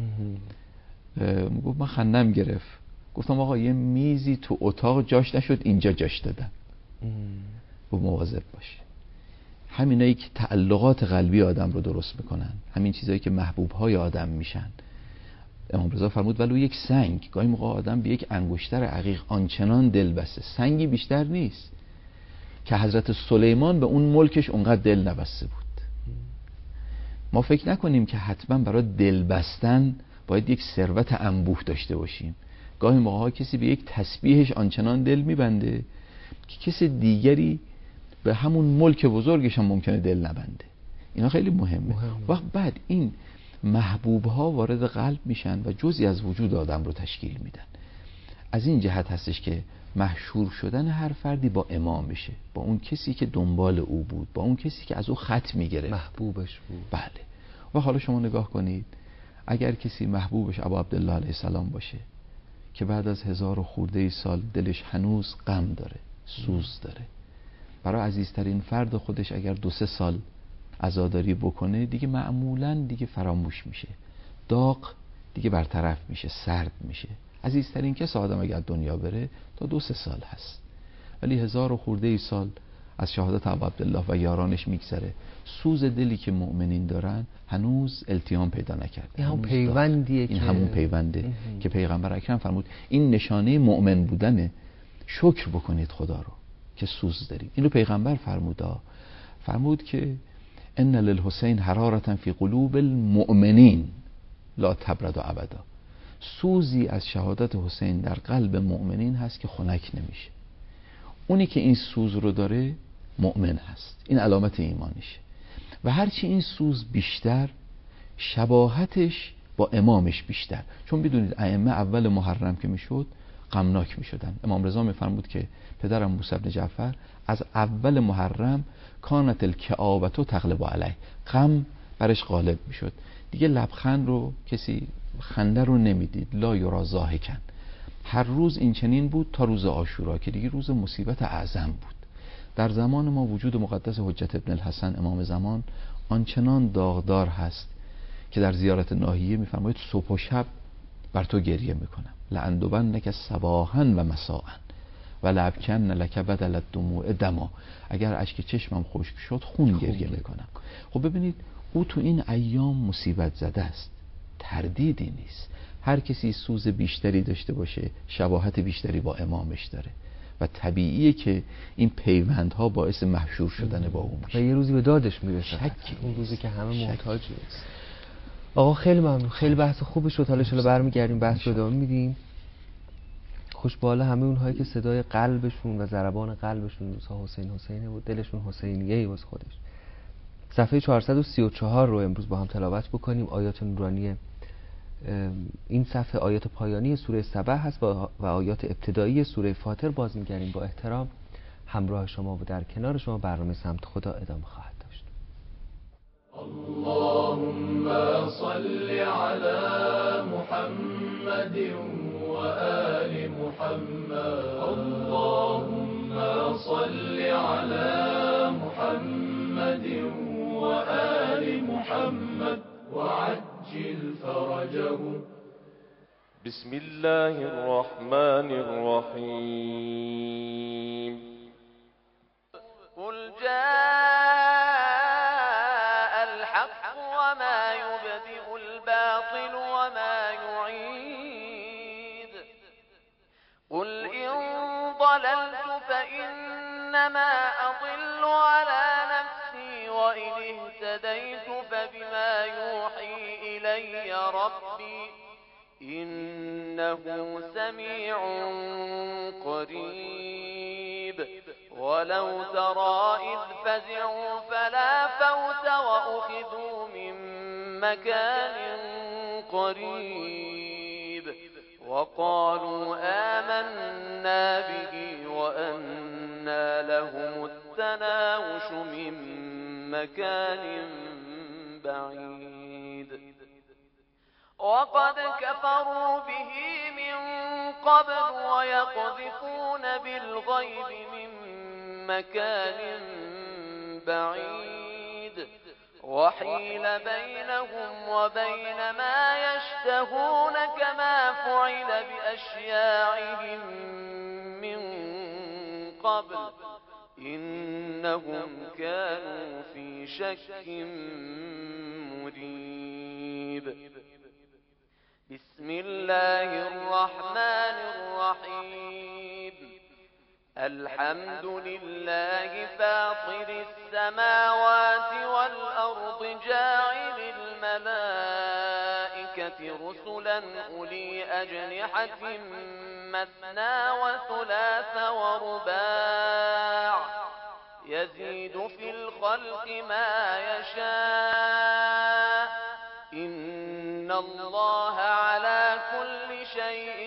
گفت من خندم گرفت. گفتم آقا یه میزی تو اتاق جاش نشد اینجا جاش دادم. گفت مواظب باش. همینایی که تعلقات قلبی آدم رو درست میکنن، همین چیزایی که محبوب های آدم میشن، امام رضا فرمود ولو یک سنگ. گاهی موقع آدم به یک انگشتر عقیق آنچنان دل بسته، سنگی بیشتر نیست، که حضرت سلیمان به اون ملکش اونقدر دل نبسته بود. ما فکر نکنیم که حتما برای دل بستن باید یک ثروت انبوه داشته باشیم. گاهی موقع کسی به یک تسبیحش آنچنان دل میبنده که کسی دیگری به همون ملک بزرگش هم ممکنه دل نبنده. اینا خیلی مهمه. مهمه. وقت بعد این محبوب ها وارد قلب میشن و جزئی از وجود آدم رو تشکیل میدن. از این جهت هستش که محشور شدن هر فردی با امام بشه، با اون کسی که دنبال او بود، با اون کسی که از او خط میگرفت، محبوبش بود. بله. و حالا شما نگاه کنید، اگر کسی محبوبش ابا عبدالله علیه السلام باشه که بعد از هزار و خورده سال دلش هنوز غم داره، سوز داره، برای عزیزترین فرد خودش اگر دو سه سال عزاداری بکنه دیگه معمولاً دیگه فراموش میشه، داغ دیگه برطرف میشه، سرد میشه. عزیزترین کس آدم اگر دنیا بره تا دو سه سال هست، ولی هزار و خورده ای سال از شهادت ابا عبدالله و یارانش میگذره، سوز دلی که مؤمنین دارن هنوز التیام پیدا نکرده. این همون پیوندیه این که همون پیونده که پیغمبر اکرم فرمود این نشانه مؤمن بودنه، شکر بکنید خدا رو که سوز داریم. اینو پیغمبر فرمودا، فرمود که ان للحسین حرارة فی قلوب المؤمنین لا تبرد ابدا. سوزی از شهادت حسین در قلب مؤمنین هست که خنک نمیشه. اونی که این سوز رو داره مؤمن هست، این علامت ایمانشه. و هرچی این سوز بیشتر، شباهتش با امامش بیشتر. چون بدونید ائمه اول محرم که میشد غمناک میشدن. امام رضا میفرمود که پدرم موسی بن جعفر از اول محرم کانت الکآبة تغلب علیه، غم برش غالب میشد، دیگه لبخند رو کسی، خنده رو نمیدید، لا یرا ضاحکا. هر روز این چنین بود تا روز عاشورا که دیگه روز مصیبت اعظم بود. در زمان ما وجود مقدس حجت ابن الحسن امام زمان آنچنان داغدار هست که در زیارت ناحیه میفرماید صبح و شب بر تو گریه میکنم، لأندبنک صباحا و مساء و لابکن لک بدل الدموع دما. اگر اشک چشمم خشک شد خون گریه میکنم. خب ببینید او تو این ایام مصیبت زده است، تردیدی نیست. هر کسی سوز بیشتری داشته باشه شباهت بیشتری با امامش داره و طبیعیه که این پیوندها باعث محشور شدن با اون میشه و یه روزی به دادش میرسه، اون روزی که همه محتاج نیست. آقا خیلی ممنون، خیلی بحث خوبی شد. حالا ان برمیگردیم بحث رو ادامه میدیم. خوش بالا همه اونهایی که صدای قلبشون و ضربان قلبشون روزها حسین حسینه و دلشون حسینیه واسه خودش. صفحه چهارصد و سی و چهار رو امروز با هم تلاوت بکنیم. آیات نورانی این صفحه آیات پایانی سوره سبع هست و آیات ابتدایی سوره فاطر. باز میگردیم با احترام همراه شما و در کنار شما. برنامه سمت خدا ادامه خواهد داشت. اللهم صل علی محمد و آل محمد. اللهم صل علی محمد و آل محمد وعجل فرجه. بسم الله الرحمن الرحيم. قل جاء الحق وما يبدئ الباطل وما يعيد. قل إن ضللت فإنما أضل على نفسي وإن اهتديت فبما يوحي إلي ربي إنه سميع قريب. ولو ترى إذ فزعوا فلا فوت وأخذوا من مكان قريب وقالوا آمنا به وأنى لهم التناوش من مكان بعيد. وقد كفروا به من قبل ويقذفون بالغيب من مكان بعيد. وحيل بينهم وبين ما يشتهون كما فعل بأشياعهم من قبل إنهم كانوا في شك مريب. بسم الله الرحمن الرحيم الحمد لله فاطر السماوات والأرض جاعل الملائكة رسلا أولي أجنحة مثنى وثلاث ورباع يزيد في الخلق ما يشاء إن الله على كل شيء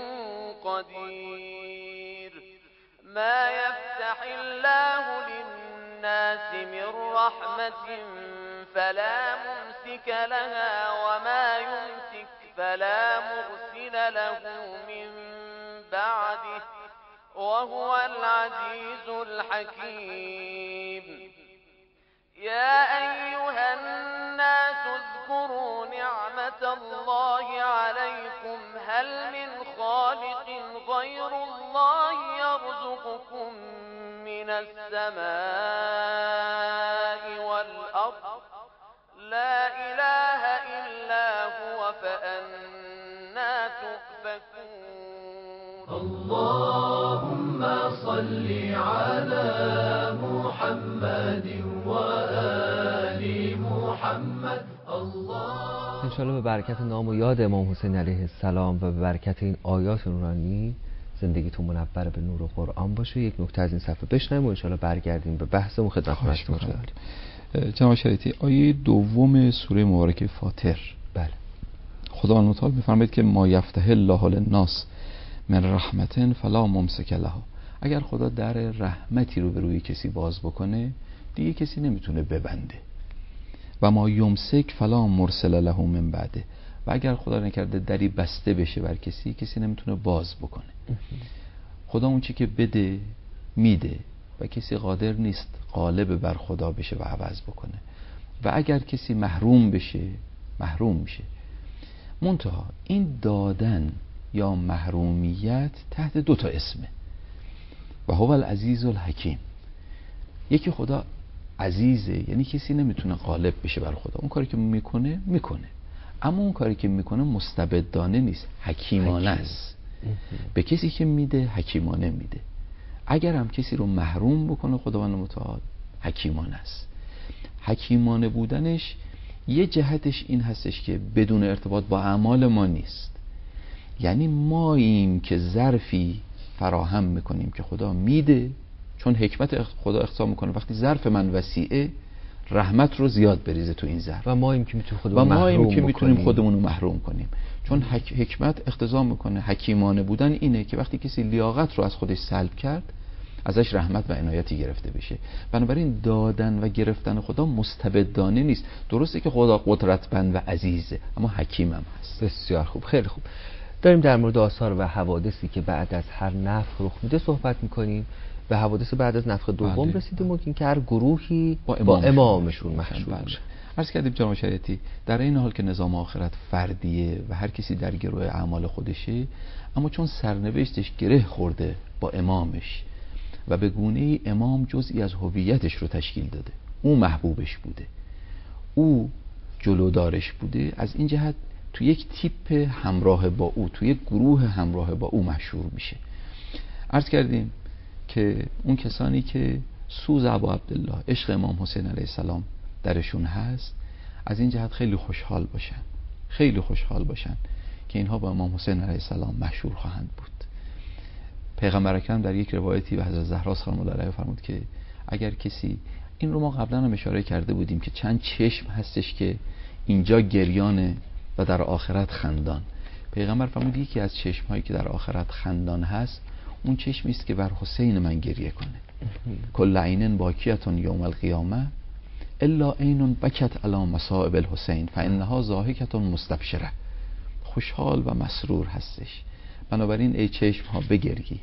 قدير ما يفتح الله للناس من رحمة فلا ممسك لها وما يمسك فلا مرسل له من بعده وهو العزيز الحكيم يا أيها الناس اذكروا نعمة الله عليكم هل من خالق غير الله يرزقكم من السماء والأرض لا إله إلا هو فأنا تؤفكون اللهم صل على محمد وآل محمد. انشاءالله به برکت نام و یاد امام حسین علیه السلام و به برکت این آیات نورانی زندگیتون منور به نور و قرآن باشه. یک نکته از این صفحه بشنویم و انشاءالله برگردیم به بحثمون خدمت شما. جناب شریعتی، آیه دوم سوره مبارکه فاطر، بله، خداوند متعال می‌فرماید که ما یفتح الله للناس من رحمت فلا ممسک لها. اگر خدا در رحمتی رو به روی کسی باز بکنه دیگه کسی نمیتونه ببنده. و ما یمسک فلا مرسل له من بعده. و اگر خدا نکرده دری بسته بشه بر کسی کسی نمیتونه باز بکنه. خدا اون چی که بده میده و کسی قادر نیست غالب بر خدا بشه و عوض بکنه. و اگر کسی محروم بشه محروم میشه. منتها این دادن یا محرومیت تحت دو تا اسمه و هو العزیز الحکیم. یکی خدا عزیزه، یعنی کسی نمیتونه غالب بشه بر خدا. اون کاری که میکنه میکنه، اما اون کاری که میکنه مستبدانه نیست، حکیمانه است. به کسی که میده حکیمانه میده. اگر هم کسی رو محروم بکنه خداوند متعال حکیمانه است. حکیمانه بودنش یه جهتش این هستش که بدون ارتباط با اعمال ما نیست. یعنی ماییم که ظرفی فراهم میکنیم که خدا میده، چون حکمت خدا اختصاص میکنه وقتی ظرف من وسیعه رحمت رو زیاد بریزه تو این ظرف. و ماییم که میتونیم خودمون و ماییم که میتونیم خودمون رو محروم کنیم، چون حک... حکمت اقتضا میکنه. حکیمانه بودن اینه که وقتی کسی لیاقت رو از خودش سلب کرد ازش رحمت و عنایتی گرفته بشه. بنابراین دادن و گرفتن خدا مستبدانه نیست. درسته که خدا قدرتمند و عزیزه اما حکیم هم هست. بسیار خوب، خیلی خوب. داریم در مورد آثار و حوادثی که بعد از هر نفخ رخ میده صحبت میکنیم. به حوادث بعد از نفخ دوم بله. رسیدیم و اینکه هر گروهی با, امام با امامشون مشهور بله. میشه. عرض کردیم جناب شریعتی در این حال که نظام آخرت فردیه و هر کسی در گروه اعمال خودشه، اما چون سرنوشتش گره خورده با امامش و به گونه‌ای امام جزئی از هویتش رو تشکیل داده، او محبوبش بوده، او جلودارش بوده، از این جهت تو یک تیپ همراه با او، تو یک گروه همراه با او مشهور میشه. عرض کردیم که اون کسانی که سوز ابا عبدالله عشق امام حسین علیه السلام درشون هست، از این جهت خیلی خوشحال باشن، خیلی خوشحال باشن که اینها با امام حسین علیه السلام مشهور خواهند بود. پیغمبر اکرم در یک روایتی به حضرت زهرا سلام الله علیها فرمود که اگر کسی، این رو ما قبلا هم اشاره کرده بودیم که چند چشم هستش که اینجا گریانه و در آخرت خندان. پیغمبر فرمود یکی از چشم هایی که در آخرت خندان هست اون چشمی است که بر حسین من گریه کنه. کل عین باکیتون یوم القیامه الا عین بکت علی مصائب الحسین فانها ضاحکه مستبشره. خوشحال و مسرور هستش. بنابراین ای چشم ها بگریید.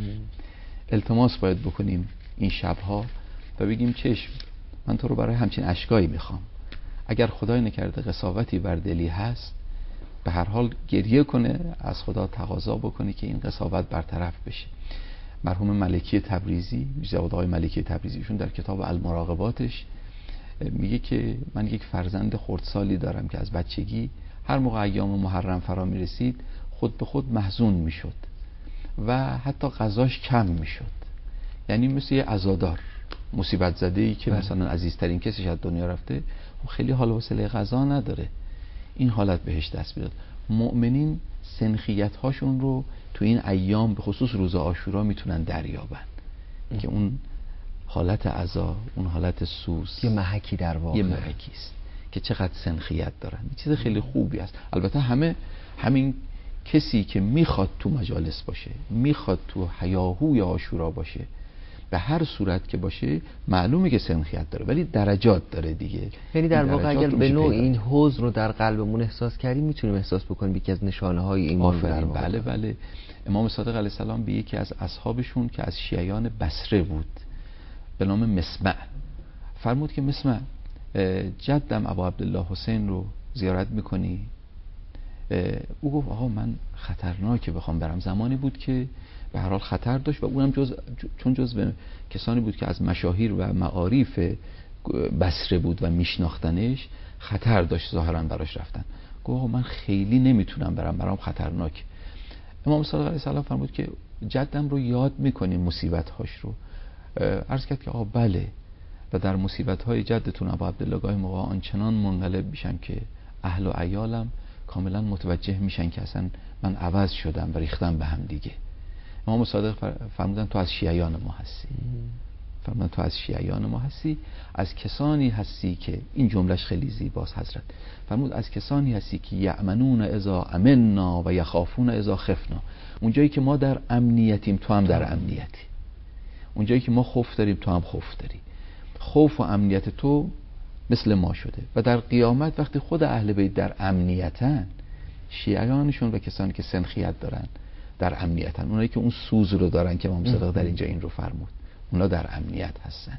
التماس باید بکنیم این شبها و بگیم چشم من تو رو برای همچین اشکایی میخوام. اگر خدای نکرده قساوتی بر دلی هست به هر حال گریه کنه، از خدا تقاضا بکنه که این قساوت برطرف بشه. مرحوم ملکی تبریزی، میرزا آقای ملکی تبریزی، ایشون در کتاب المراقباتش میگه که من یک فرزند خردسالی دارم که از بچگی هر موقع ایام محرم فرا می رسید خود به خود محزون می شد و حتی غذاش کم می شد. یعنی مثل یه عزادار مصیبت زده ای که بله. مثلا عزیزترین کسیش از دنیا رفته، خیلی حال و حوصله غذا نداره، این حالت بهش دست میداد. مؤمنین سنخیت هاشون رو تو این ایام به خصوص روز عاشورا میتونن دریابن ام. که اون حالت عزا، اون حالت سوز یه محکی در واقع یه محکی است که چقدر سنخیت دارن. این چیز خیلی خوبی است. البته همه همین کسی که میخواد تو مجالس باشه، میخواد تو هیاهوی عاشورا باشه، به هر صورت که باشه معلومه که سنخیت داره، ولی درجات داره دیگه. یعنی در واقع اگر به نوع این حوض رو در قلبمون احساس کردیم میتونیم احساس بکنیم یکی از نشانه های ایمان در واقع. بله بله. امام صادق علیه السلام به یکی از اصحابشون که از شیعیان بصره بود به نام مسمع فرمود که مسمع جدم ابا عبدالله حسین رو زیارت میکنی؟ او گفت آقا من خطرناکه بخوام برم. زمانی بود که به هر حال خطر داشت و اونم جز چون جزو کسانی بود که از مشاهیر و معارف بصره بود و میشناختنش، خطر داشت ظاهرا براش رفتن. گفت آقا من خیلی نمیتونم برم، برام خطرناک. امام صادق علیه السلام فرمود که جدم رو یاد میکنیم مصیبت هاش رو. عرض کرد که آقا بله، و در مصیبت های جدتون ابا عبدالله گاهی موقع آنچنان منقلب میشم که اهل و عیالم کاملا متوجه میشن که اصلا من عوض شدم و ریختم به هم دیگه. امام صادق فرمودن تو از شیعیان ما هستی. فرمودن تو از شیعیان ما هستی، از کسانی هستی که این جملهش خیلی زیباست حضرت. فرمود از کسانی هستی که یأمنون اذا امنا و یخافون اذا خفنا. اونجایی که ما در امنیتیم تو هم در امنیتی، اونجایی که ما خوف داریم تو هم خوف داری. خوف و امنیت تو مثل ما شده و در قیامت وقتی خود اهل بیت در امنیتن، شیعیانشون و کسانی که سنخیت دارن در امنیتن، اونایی که اون سوز رو دارن که امام صادق در اینجا این رو فرمود، اونا در امنیت هستن.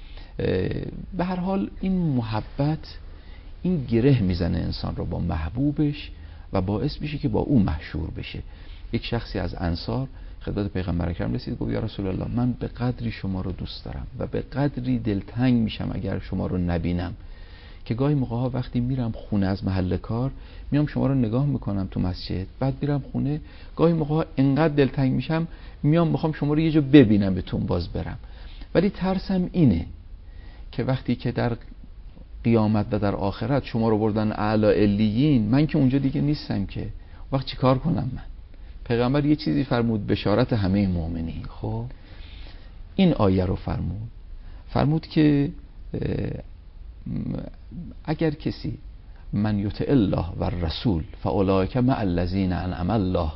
به هر حال این محبت این گره میزنه انسان رو با محبوبش و باعث میشه که با او محشور بشه. یک شخصی از انصار خدمت پیغمبر اکرم رسید، گفت یا رسول الله من به قدری شما رو دوست دارم و به قدری دلتنگ میشم اگر شما رو نبینم که گاهی موقع ها وقتی میرم خونه از محل کار میام شما رو نگاه میکنم تو مسجد، بعد میرم خونه گاهی موقع ها انقدر دلتنگ میشم میام میخوام شما رو یه جا ببینم بهتون باز برم، ولی ترسم اینه که وقتی که در قیامت و در آخرت شما رو بردن اعلی علیین، من که اونجا دیگه نیستم که وقت چی کار کنم من؟ پیغمبر یه چیزی فرمود، بشارت همه مؤمنین. خب این آیه رو فرمود فرمود که اگر کسی من یطع الله و الرسول فاولئک مع الذین انعم الله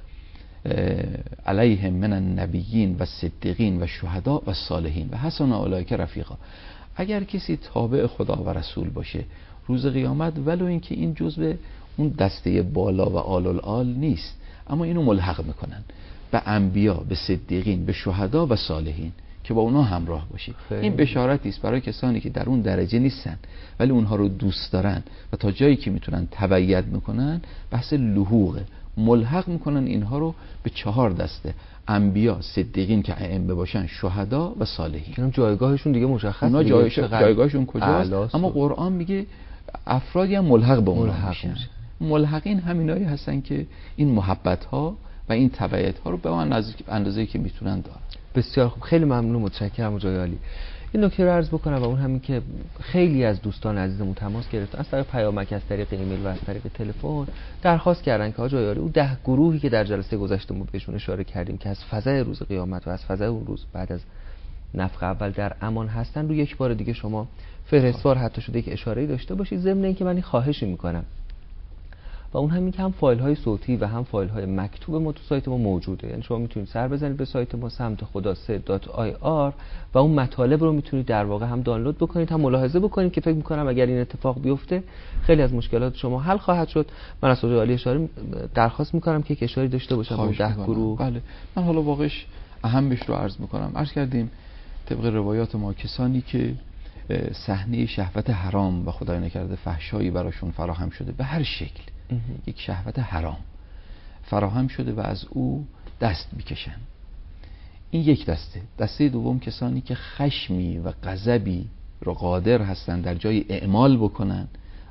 علیهم من النبیین و الصدیقین و الشهداء و الصالحین و حسن اولئک رفیقا، اگر کسی تابع خدا و رسول باشه روز قیامت، ولو اینکه این جزء اون دسته بالا و آل الآل نیست، اما اینو ملحق میکنن به انبیا، به صدیقین، به شهدا و صالحین که با اونا همراه باشی. این بشارتی است برای کسانی که در اون درجه نیستن ولی اونها رو دوست دارن و تا جایی که میتونن تبعیت میکنن. بحث لحوقه، ملحق میکنن اینها رو به چهار دسته: انبیا، صدیقین که ائمه باشن، شهدا و صالحین. جایگاهشون دیگه مشخصه، اونا جای جایگاهشون کجاست، اما قرآن میگه افرادی هم ملحق به اونها میشن. ملحقین همینایی هستن که این محبت ها و این تبعیت ها رو به اون اندازه‌ای که میتونن دارن. بسیار خوب، خیلی ممنون، متشکرم جای عالی. این نکته رو عرض بکنم و اون همین که خیلی از دوستان عزیزمون تماس گرفتن از طریق پیامک، از طریق ایمیل و از طریق تلفن، درخواست کردن که آقای عالی اون ده گروهی که در جلسه گذشته ما بهشون اشاره کردیم که از فضای روز قیامت و از فضای اون روز بعد از نفخ اول در امان هستن رو یک بار دیگه شما فهرستوار حتی شده که اشاره‌ای داشته باشید، ضمن اینکه من این خواهشی میکنم و اون همین که هم فایل های صوتی و هم فایل های مکتوب ما تو سایت ما موجوده. یعنی شما میتونید سر بزنید به سایت ما سمت خدا سه دات آی آر و اون مطالب رو میتونید در واقع هم دانلود بکنید هم ملاحظه بکنید که فکر میکنم اگر این اتفاق بیفته خیلی از مشکلات شما حل خواهد شد. من از حضور عالی اشاره درخواست میکنم که اشاره داشته باشم اون ده گروه. بله، من حالا واقعش اهمش رو عرض میکنم. عرض کردیم طبق روایات ما کسانی که صحنه شهوت حرام و خدای نکرده فحشایی براشون فراهم شده به هر شکل، یک شهوت حرام فراهم شده و از او دست میکشن، این یک دسته. دسته دوم کسانی که خشمی و غضبی رو قادر هستن در جای اعمال بکنن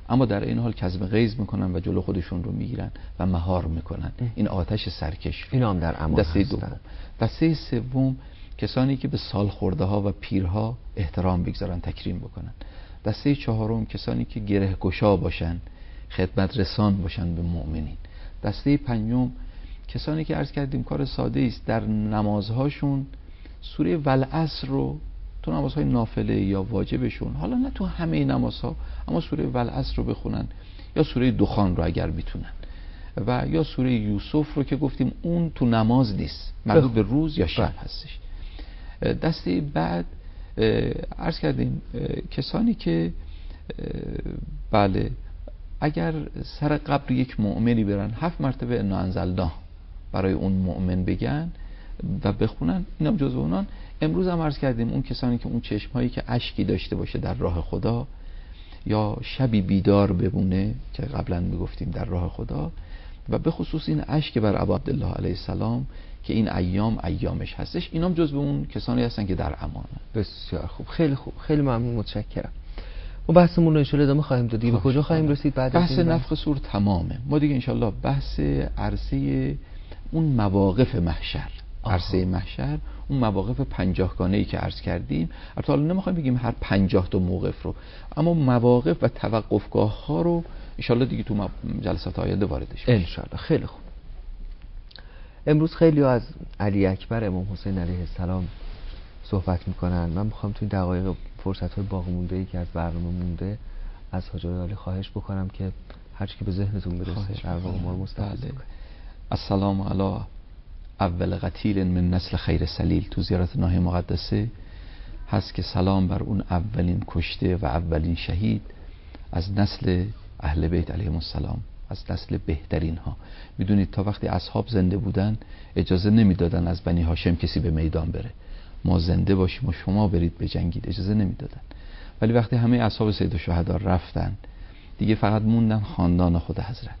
اما در این حال کظم غیظ میکنن و جلو خودشون رو میگیرن و مهار میکنن. این آتش سرکش. اینا هم در امان دسته هستن. دوم. دسته سوم کسانی که به سال خورده ها و پیرها احترام بگذارن، تکریم بکنن. دسته چهارم کسانی که گره گشا باشن، خدمت رسان باشن به مؤمنین. دسته پنجم کسانی که عرض کردیم کار ساده است، در نمازهاشون سوره والعصر رو تو نمازهای نافله یا واجبشون، حالا نه تو همه نمازها، اما سوره والعصر رو بخونن، یا سوره دخان رو اگر میتونن، و یا سوره یوسف رو که گفتیم اون تو نماز نیست، مربوط به روز یا شب هستش. دسته بعد عرض کردیم کسانی که بله اگر سر قبر یک مؤمنی برن هفت مرتبه انا انزلناه برای اون مؤمن بگن و بخونن، اینم جزو اونان. امروز هم عرض کردیم اون کسانی که اون چشمهایی که اشکی داشته باشه در راه خدا، یا شبی بیدار بمونه که قبلا میگفتیم در راه خدا، و به خصوص این اشک بر ابا عبدالله علیه السلام که این ایام ایامش هستش، اینام جزو اون کسانی هستن که در امانه. بسیار خوب، خیلی خوب، خیلی ممنون، متشکرم. ما بحثمون رو ان شاءالله ادامه خواهیم داد. به کجا خواهیم رسید بعد بحث از این؟ نفخ صور تمامه. ما دیگه ان شاءالله بحث عرصه اون مواقف محشر، عرصه محشر، اون مواقف پنجاهگانه‌ای که عرض کردیم، البته حالا نمیخوایم بگیم هر پنجاه تا موقف رو، اما مواقف و توقفگاه ها رو ان شاءالله دیگه تو جلسات آینده واردش بشیم ان شاءالله. خیلی خوب. امروز خیلی از علی اکبر امام حسین علیه السلام صحبت میکنن. من میخوام تو این دقایق فرصت‌های باقی مونده ای که از برنامه مونده از حاج علی خواهش بکنم که هر چی که به ذهنتون برسه در واقع ما رو مستفید کنید. السلام علی اول قتیل من نسل خیر سلیل تو زیارت ناحیه مقدسه هست که سلام بر اون اولین کشته و اولین شهید از نسل اهل بیت علیهم السلام، از نسل بهترین ها. میدونید تا وقتی اصحاب زنده بودن اجازه نمیدادن از بنی هاشم کسی به میدان بره، ما زنده باشیم و شما برید بجنگید، اجازه نمیدادن. ولی وقتی همه اصحاب سید الشهدا رفتن دیگه فقط موندن خاندان خود حضرت.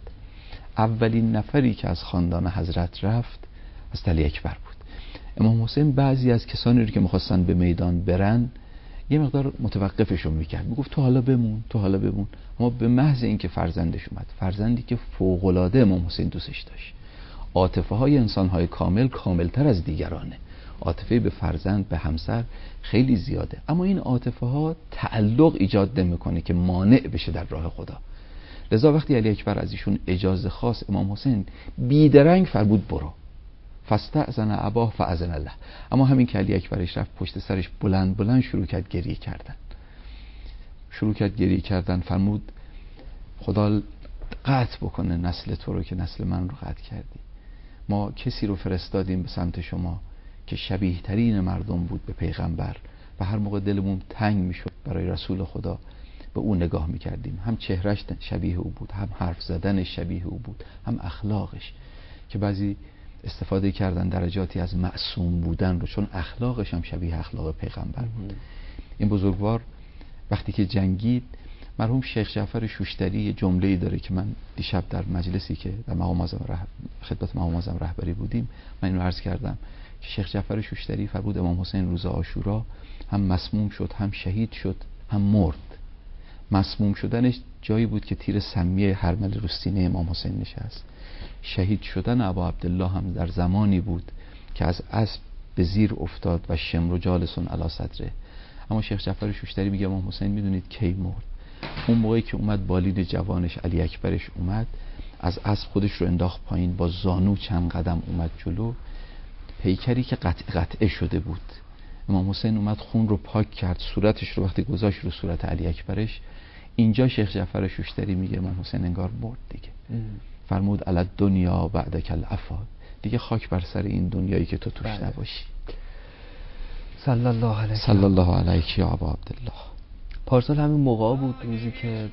اولین نفری که از خاندان حضرت رفت از علی اکبر بود. امام حسین بعضی از کسانی رو که میخواستن به میدان برن یه مقدار متوقفشون میکرد، میگفت تو حالا بمون، تو حالا بمون. اما به محض اینکه فرزندش اومد، فرزندی که فوق‌العاده امام حسین دوستش داشت، عاطفه های انسان های کامل کاملتر از دیگرانه، عاطفه به فرزند، به همسر خیلی زیاده، اما این عاطفه ها تعلق ایجاد نمیکنه که مانع بشه در راه خدا. لذا وقتی علی اکبر از ایشون اجازه خواست، امام حسین بیدرنگ فرمود برو، فاستأذن اباه فأذن الله. اما همین که علی اکبرش رفت پشت سرش بلند بلند شروع کرد گریه کردن، شروع کرد گریه کردن. فرمود خدا قطع بکنه نسل تو رو که نسل من رو قطع کردی. ما کسی رو فرستادیم به سمت شما که شبیه ترین مردم بود به پیغمبر و هر موقع دلمون تنگ میشد برای رسول خدا به اون نگاه میکردیم، هم چهرش شبیه او بود، هم حرف زدنش شبیه او بود، هم اخلاقش که بعضی استفاده کردن درجاتی از معصوم بودن رو، چون اخلاقش هم شبیه اخلاق پیغمبر بود. این بزرگوار وقتی که جنگید، مرحوم شیخ جعفر شوشتری جمله‌ای داره که من دیشب در مجلسی که در مقام اعظم رهب... خدمت مقام اعظم رهبری بودیم من اینو عرض کردم که شیخ جعفر شوشتری فرمود امام حسین روز عاشورا هم مسموم شد، هم شهید شد، هم مرد. مسموم شدنش جایی بود که تیر سمیه هرمل رو سینه امام حسین نشست. شهید شدن ابا عبدالله هم در زمانی بود که از اسب به زیر افتاد و شمر جالسون علی صدره. اما شیخ جعفر شوشتری میگه امام حسین میدونید کی مرد؟ اون موقعی که اومد بالین جوانش علی اکبرش اومد، از اسب خودش رو انداخت پایین، با زانو چند قدم اومد جلو، پیکری که قطع قطعه شده بود. امام حسین اومد خون رو پاک کرد، صورتش رو وقتی گذاشت رو صورت علی اکبرش، اینجا شیخ جعفر شوشتری میگه امام حسین انگار مرد دیگه. ام. فرمود علی دنیا بعدک العفا، دیگه خاک بر سر این دنیایی که تو توش بله. نباشی. صلی الله علیه صلی الله علیه یا ابا عبدالله. پارسال همین موقع بود روزی که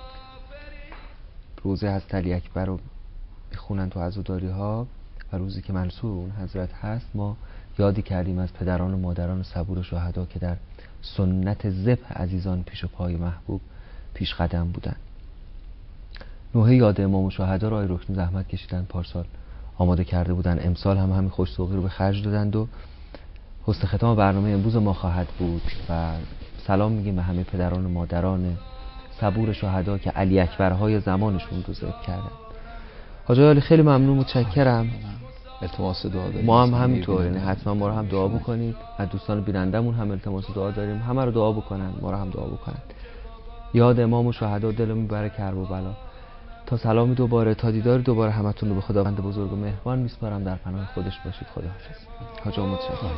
روزه حضرت علی اکبر رو میخونن تو عزاداری ها و روزی که منصور اون حضرت هست، ما یادی کردیم از پدران و مادران صبور شهدا که در سنت ذبح عزیزان پیش پای محبوب پیش قدم بودن. نوحه یاد امام شهدا را آقای رکنی زحمت کشیدن، پارسال آماده کرده بودن، امسال هم همین خوش ذوقی رو به خرج دادند و حسن ختام برنامه امروز ما خواهد بود و سلام میگیم به همه پدران و مادران صبور شهدا که علی اکبرهای زمانشون رو ذبح کردن. حاجی علی خیلی ممنون، متشکرم. التماس دعا داریم. ما هم همینطور، یعنی حتما ما رو هم دعا بکنید. از دوستان بینندمون هم التماس دعا داریم، همه رو دعا بکنن، ما رو هم دعا بکنن. یاد امام و شهدا دل میبره کرب و بلا. تا سلامی دوباره، تا دیدار دوباره همتون رو به خداوند بزرگ و مهربان میسپارم. در پناه خودش باشید. خداحافظ. حاج متشکرم.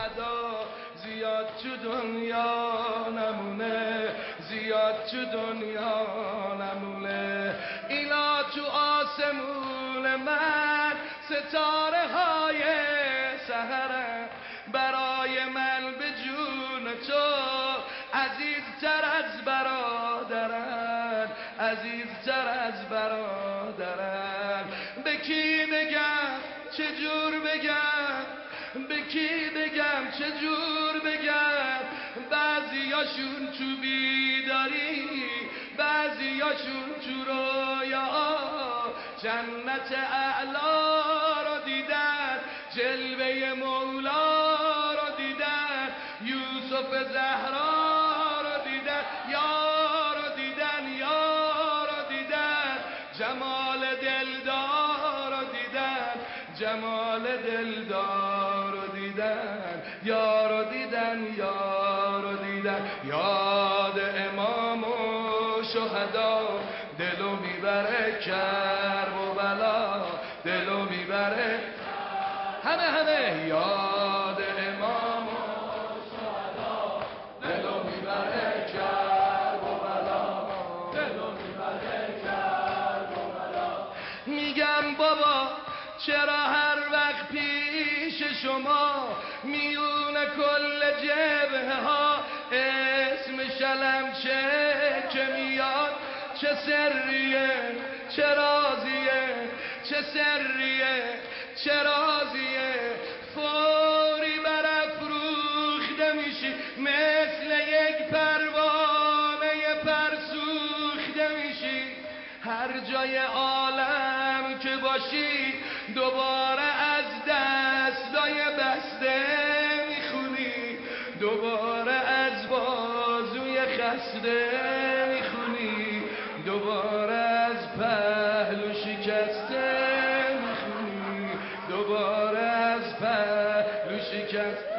زیاد تو دنیا نمونه، زیاد تو دنیا نمونه. اینا تو آسمون من ستاره های سحرن، برای من به جون تو عزیزتر از برادرن، عزیزتر از برادرن. به کی بگم چجور بگم، به کی بگم چجور بگم، بعضیاشون تو بیداری، بعضیاشون تو رویا جنت اعلا رو دیدن، جلوه مولا رو دیدن، یوسف زهرا رو دیدن، یا رو دیدن، یا رو دیدن، جمال دلدار رو دیدن، جمال دلدار رو دیدن، یا رو دیدن، یا رو دیدن. یاد امام و شهدا دلو میبره کرب و بلا، دلو میبره همه همه. یاد امام و شهدا دلو میبره کرب و بلا، دلو میبره کرب و بلا. میگم بابا چرا هر وقت پیش شما میون کل جبهه ها اسم شلمچه که میاد، چه سریه چه رازیه، چه سریه چه رازیه. فوری برافروخته میشی مثل یک پروانه فرسوخته میشی، هر جای عالم که باشی دوباره از دستای بسته میخونی، دوباره از بازوی خسته میخونی، دوباره از پهلو شکسته میخونی، دوباره از پهلو شکسته.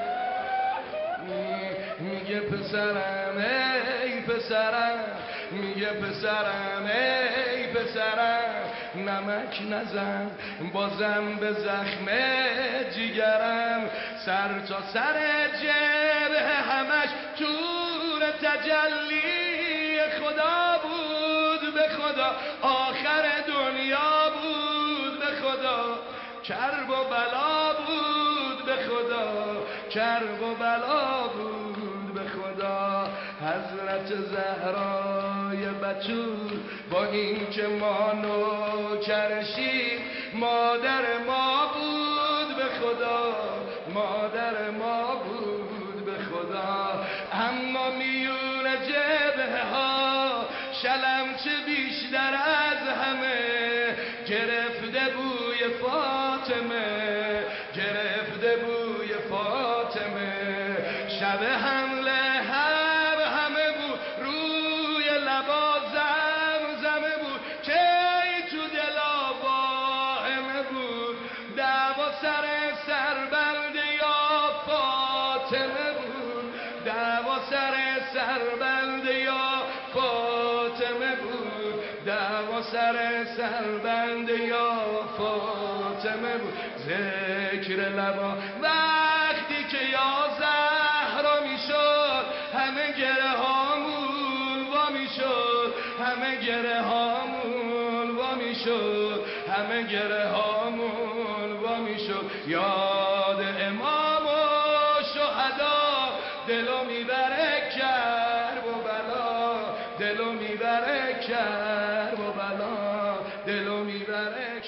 میگه پسرم ای پسرم، میگه پسرم ای پسرم، نمک نزن بازم به زخم جیگرم. سر تا سر جبه همش تور تجلی خدا بود به خدا، آخر دنیا بود به خدا، کرب و بلا بود به خدا، کرب و بلا بود به خدا. حضرت زهرای بتول با این که ما نوکرشیم، مادر ما بود به خدا، مادر ما بود به خدا. اما میون جبهه ها شلمچه بیشتر از همه گرفته بوی فاطمه، گرفته بوی فاطمه. شب حمله هم همه بود روی لبا زمزمه بود، که تو دلا واهمه بود، دعوا سر سربند یا فاطمه بود، دعوا سر سربند یا فاطمه بود، دعوا سر سربند یا فاطمه بود. ذکر لبا وقتی که یا زهرا میشد، همه گره هامون وا میشد، همه گره هامون وا میشد، همه گره هامون وا میشد. یاد امام و شهدا دلو میبره کرب و بلا، دلو میبره کرب و بلا، دلو میبره